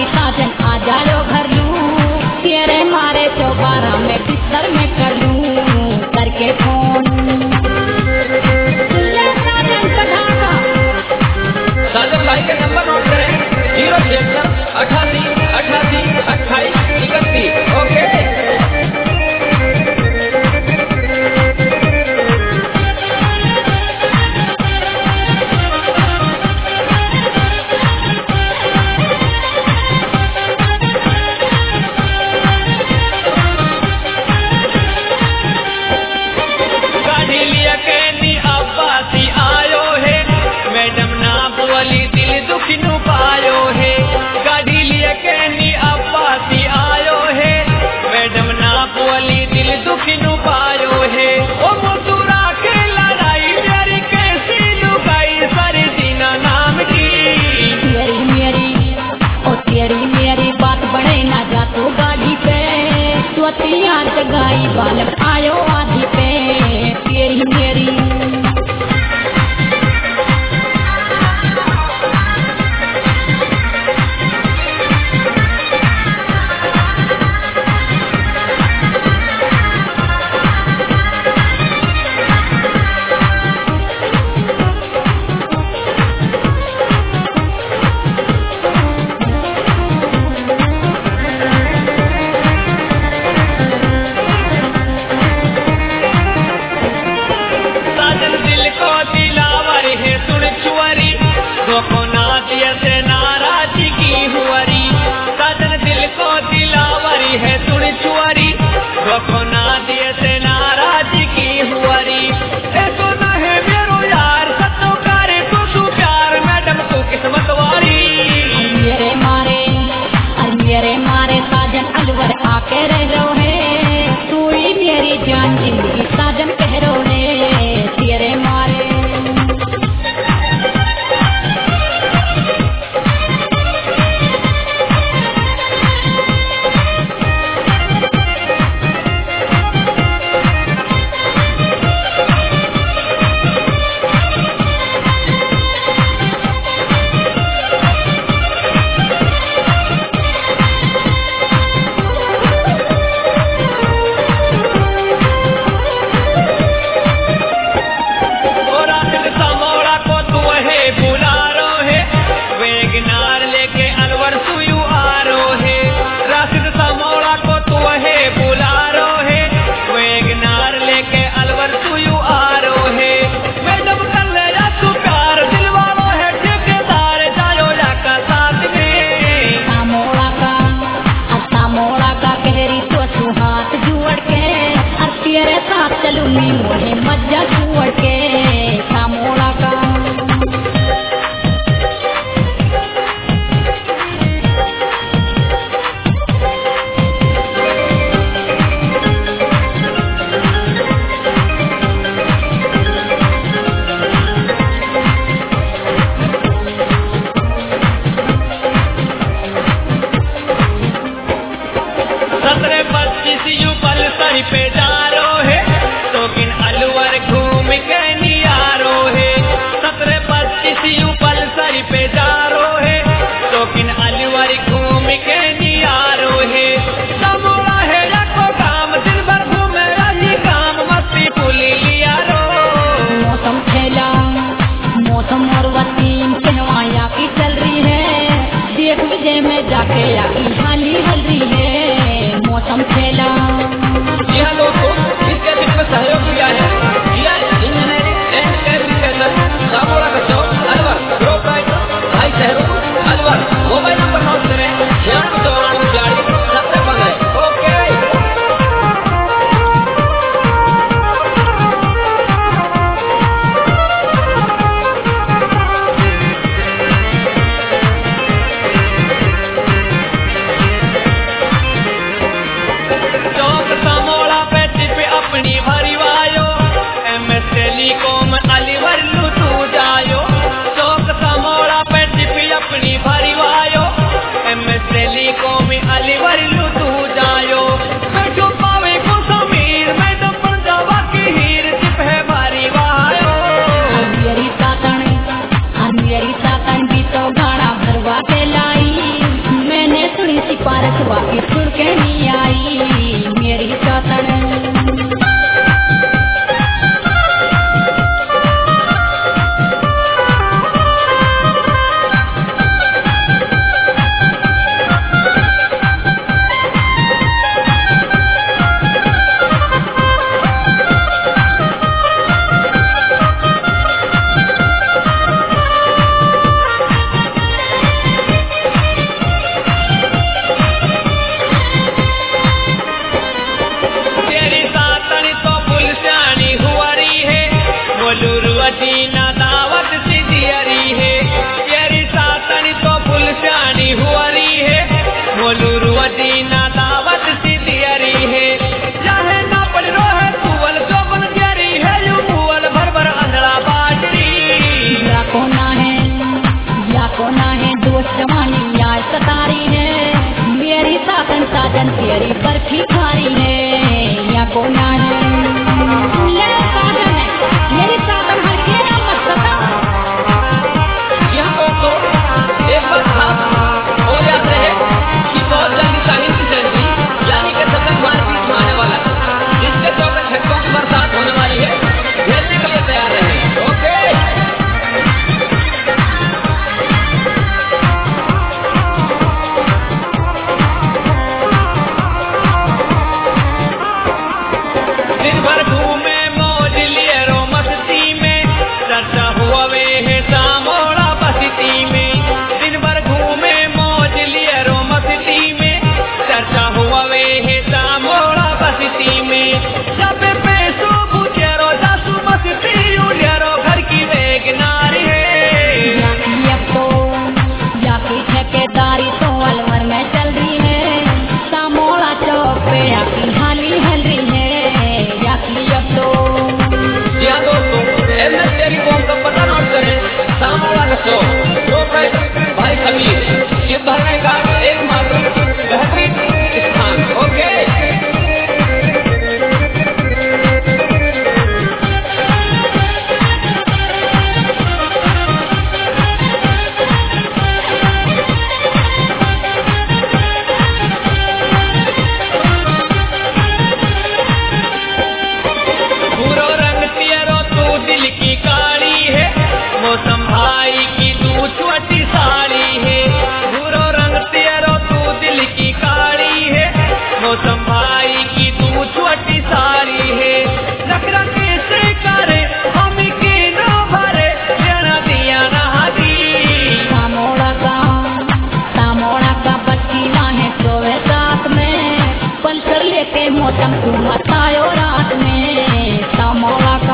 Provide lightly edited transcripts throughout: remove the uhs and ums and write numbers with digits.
साजन आ जाओ घर लूं, तेरे मारे चौबारा में बिस्तर में कर लूं करके फोन। साजन भाई के नंबर नोट करें 0 88 88 28 31। ओके जगाई बालक आयो आधी पे तेरी मेरी। आके रह रो है तू ही मेरी जान जिंदगी साजन कह रो है तेरे मारे। चलूंगी मोहे मज्जा छुड़ के सामोड़ा का। पे जा रो है तो किन अलवर घूम के नियारो है 17-25 यू पल्सर पे जा रो है तो किन अलवर घूम के नियारो है। समोड़ा है रखो काम दिन भर घूमे रही काम मस्ती पुली लिया रो। मौसम खेला मौसम और वसीम कहवाया की चल रही है देख विजय में जाके आकी हाली हल रही है। मौसम खेला यह दोस्तों इसके में सहयोग किया है इंजीनियरिंग एंड एग्रीकल्चर सामोड़ा का चौक अलवर ग्रुप राइटर भाई शहरों अलवर। मोबाइल नंबर नोट करें 969440 ओके। तो साजन तेरी बर्फी खारी है या कोना है मेरे साजन है मेरी साजन हर के मत सता यहाँ को एक बात खास और याद रहे कि बहुत जल्दी साहिल की जयंती यानी कि सतत मार्केट में आने वाला है जिसके चौके छक्कों की बरसात होने वाली है खेलने के लिए तैयार रहे। ओके दिन भर घूमे मौज लिए रो मस्ती में चर्चा हुआ वे है सामोड़ा बस्ती में दिन भर घूमे मौज लिए रो मस्ती में चर्चा हुआ वे है सामोड़ा बस्ती में जब पैसों बुझेरो जासू मस्ती उड़ेरो घर की वेगनारी है अब तो याकी ठेकेदारी तो अलवर में चल रही है सामोड़ा चौक पे आकी हाली हल रही है याकी अब तो यहाँ दोस्तों एमएस टेलीकॉम का पता नोट करें सामोड़ा का शो प्रोप्राइटर भाई कबीर ये भरने का एकमात्र बेहतरीन स्थान। ओके पूरो रंग तेरो तू दिल की काली है मौसम भाई की तू छोटी साड़ी है पूरो रंग तेरो तू दिल की काली है मौसम भाई की तू छोटी साड़ी है नखरा कैसे करे हम के न भरे लेना दिया ना दी सामोड़ा का बच्चीला है सोए साथ में पल्सर लेके मौसम तू मतायो रात में सामोड़ा का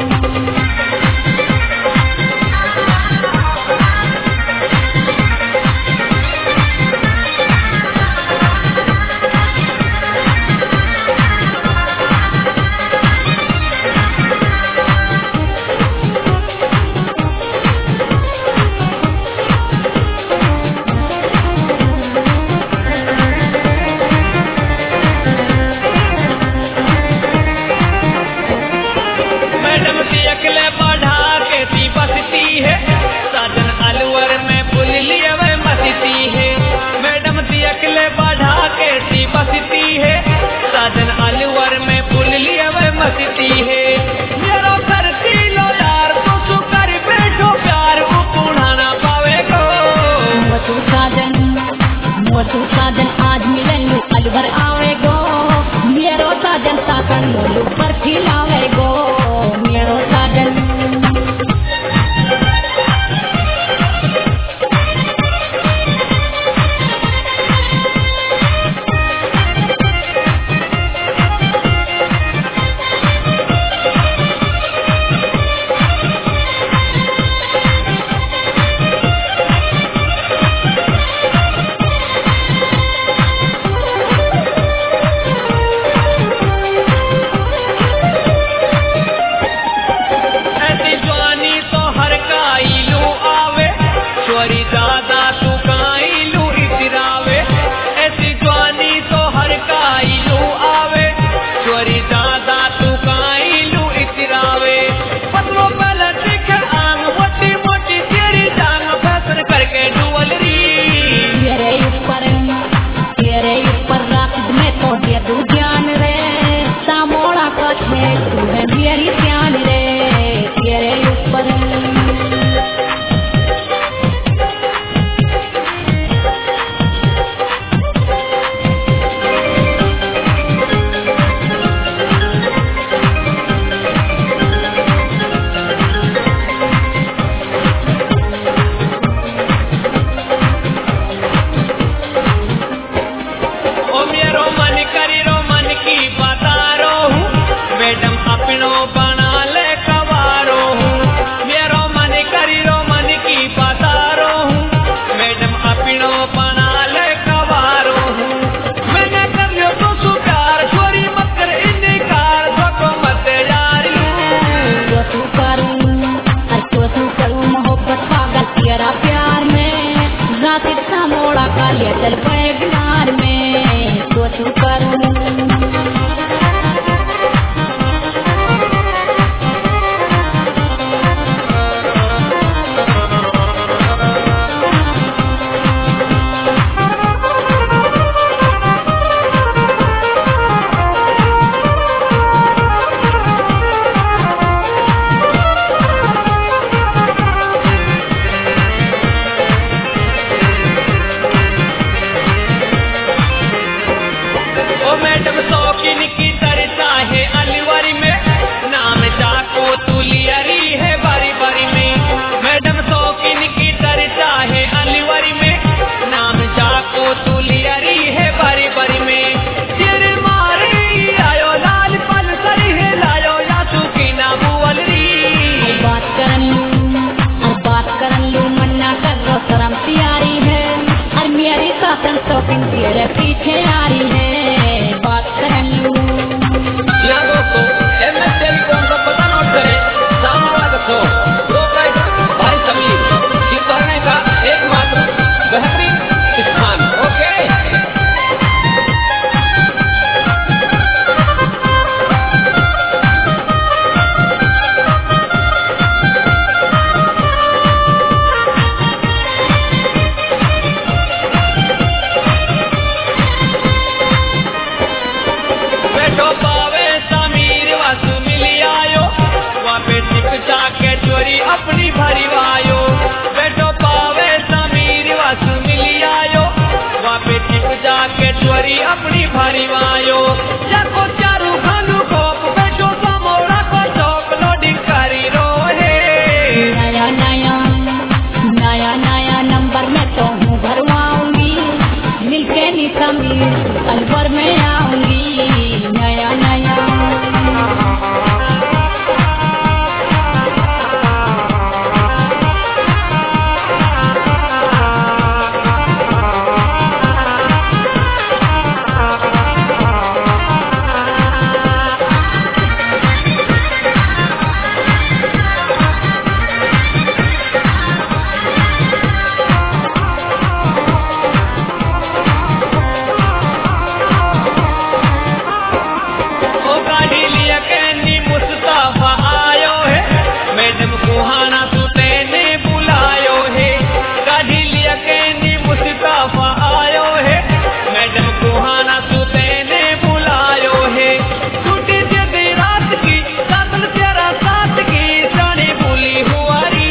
मैडम की अकले बढ़ा के सी बसती है साजन अलवर में पुल लिए वह मस्ती है मैडम की अकले बढ़ा के सी बसती है साजन अलवर में पुल लिए वह मस्ती है मेरा करती लो यार तो सुकर बैठो प्यार वो पुढ़ाना पावे को मोटू साजन आज मिलन अलवर आवेगो मेरो साजन साकन मोलू पर खिलावेगो मेरो साजन ऐसी जवानी तो हर काइलू आवे चोरी दादा तू काइलू इतरावे ऐसी जवानी तो हर काइलू आवे चोरी दादा तू काइलू इतरावे पतलो पहले दिखे आंग मोटी मोटी तेरी जांग फैसन करके डुअलरी तेरे ऊपर रात में तो दे तू ध्यान रे सामोड़ा का खेल तू है मेरी ध्यान रे तेरे ऊपर ओ मेरो मन करी रो मन की बता रो हूँ मैडम अपनो बना ले कवारो हूँ मेरो मन करी रो मन की बता रो हूँ मैडम अपनो बना ले कवारो हूँ मैंने कर लियो तो सु प्यार छोरी मत कर इनकार धोखो मत यार जो तू करूँ मोहब्बत पागल तेरा प्यार में रात सामोड़ा का ले चल पैगनार में तो कैसू करूं। ओ मैडम शौकीन की चर्चा है अलवर में, नाम जाको तुलियरी है बारी बारी में। मैडम शौकीन की चर्चा है अलवर में, नाम जाको तुलियरी है बारी बारी में। तेरे मारे आयो लाल पल्सर है लायो या सुकीना बुअलरी। बात करन लू मन्ना कर रो शर्म प्यारी है, और मेरी शासन शौकीन तेरे पीछे आ रही है। बात करन लू यहाँ दोस्तों MS टेलीकॉम का पता नोट करें, सामने वाला रखो प्रोपराइटर भाई समीर, जीत भरने का एकमात्र बेहतरीन स्थान। ओके बैठो पावे समीर वासु मिली आयो, वापे टिप जाके चोरी अपनी भरी वायो। बैठो पावे समीर वासु मिली आयो, वापे टिप जाके चोरी अपनी भरी वायो। जाको चारू खानु खोप बैठो समोड़ा को चौक लोडिंग करी रोहे। नया नंबर में तो हूँ भरवाऊंगी, मिलके नी समीर अलवर में आऊंगी। नया ओ गाड़ी लिया कैनी मुस्तफा आयो है, मैडम कुहाना सुतेने बुलायो है। गाड़ी लिया कैनी मुस्तफा आयो है, मैडम कुहाना सुतेने बुलायो है। छुट्टी दे दी रात की सातल तेरा साथ की जाने भूली हुआरी।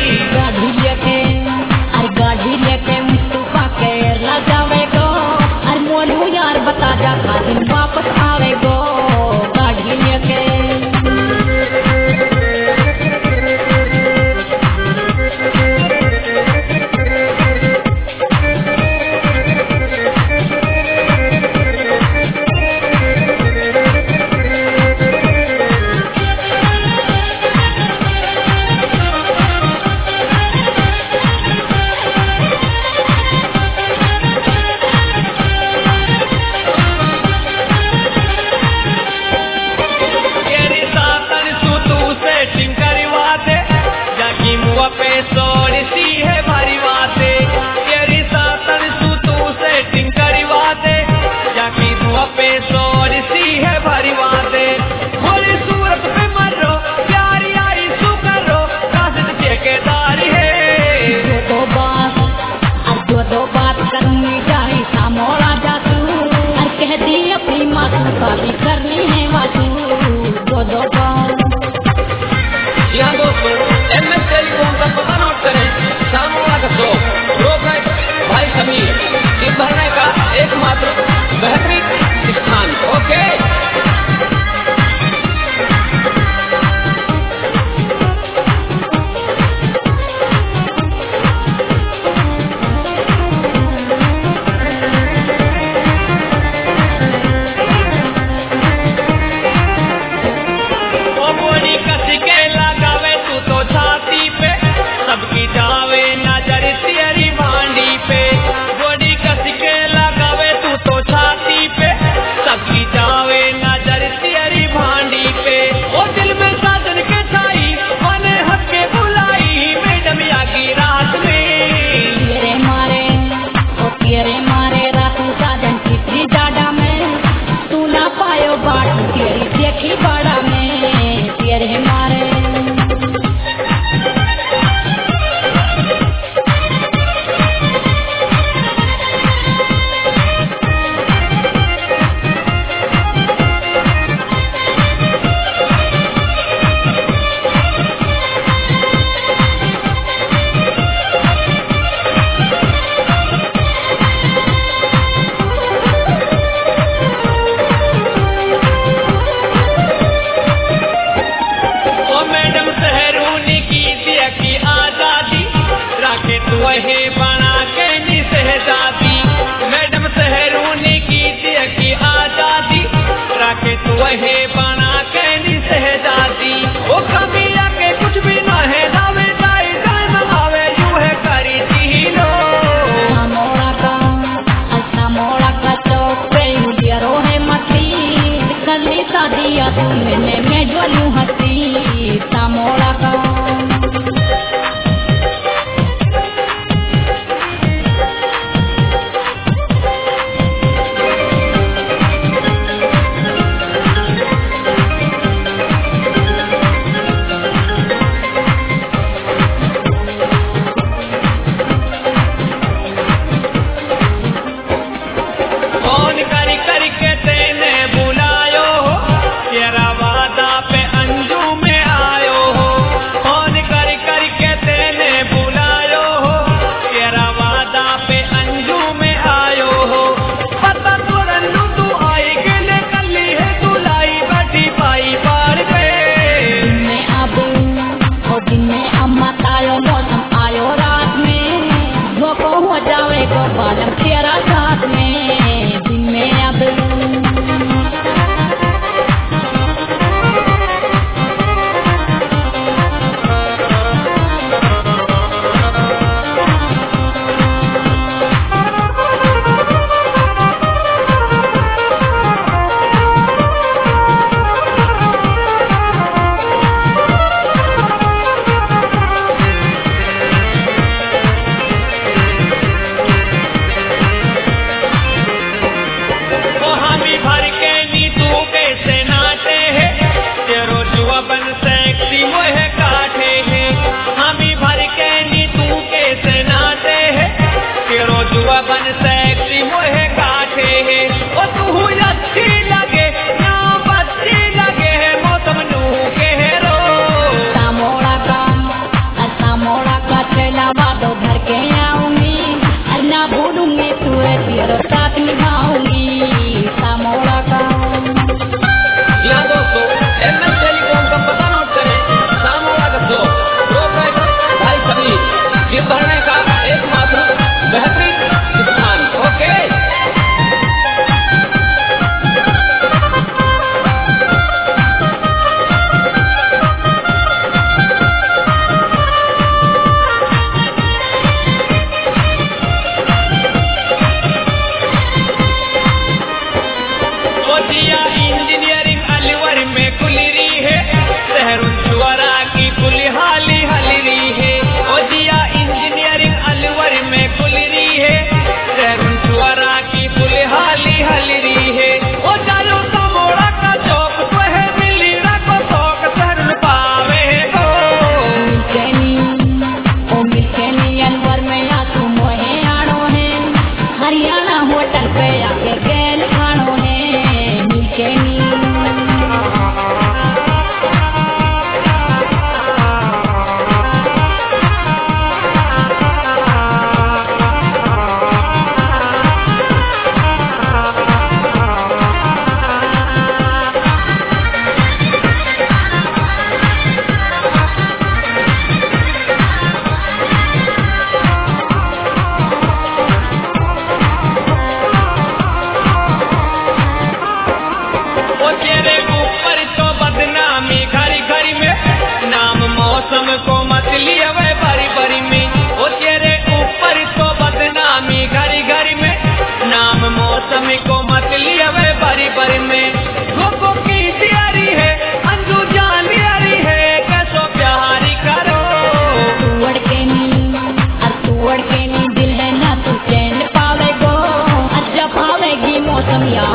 गाड़ी लेके मुस्तफा केरला जावेगो, और मोनू यार बता जा खादिन वापस आवेगो। गाड़ी लेके तेरी सातन सुतू सेटिंग करवा दे, जाकी मुआ पे सोड़ी सी है भारी बाते। तेरी सातन सुतू सेटिंग करवा दे, जाकी मुआ पे सोड़ी सी है भारी बाते। होली सूरत पे मरो प्यारी आई सुकरो, कासिद ठेकेदारी है। दो बात करनी चाहिए सामोड़ा जा तू, और कह दी अपनी माँ का भी करनी है वातू। दो बात यहाँ दोस्तों MS टेलीकॉम का पता नोट करें, सामने वाला रखो प्रोपराइटर भाई समीर, जीत भरने का एकमात्र बेहतरीन स्थान। ओके बाट तेरी देखी बड़ा में तेरे मारे दिया तूने मैं ज्वालू हंसी सामोड़ा का बालम तेरा साथ में दिन में अब साथ निभाऊंगी सामोड़ा का। यहाँ दोस्तों MS टेलीकॉम का पता नोट करें, सामोड़ा का ब्लॉक प्रोपराइटर भाई समीर, ये भरने का एकमात्र बेहतरीन स्थान। ओके होटल पे आके गैल खानो है नीचे को मत लिया वे बारी बारी में, ओ तेरे ऊपर तो बदनामी घड़ी घड़ी में, नाम मौसम को मत लिया वे बारी बारी में। लोगों की तैयारी है अंजू जान यारी है, कैसो प्यारी करो तुअड़ के नी दिल है ना तू चैन पावे गो, अच्छा पावेगी मौसम या